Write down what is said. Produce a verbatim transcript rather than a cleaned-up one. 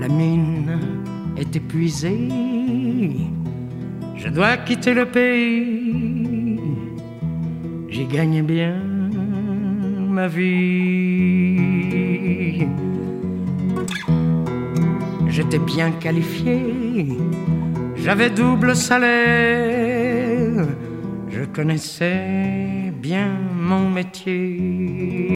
La mine est épuisée, je dois quitter le pays. J'y gagne bien ma vie. J'étais bien qualifié, j'avais double salaire, je connaissais bien mon métier.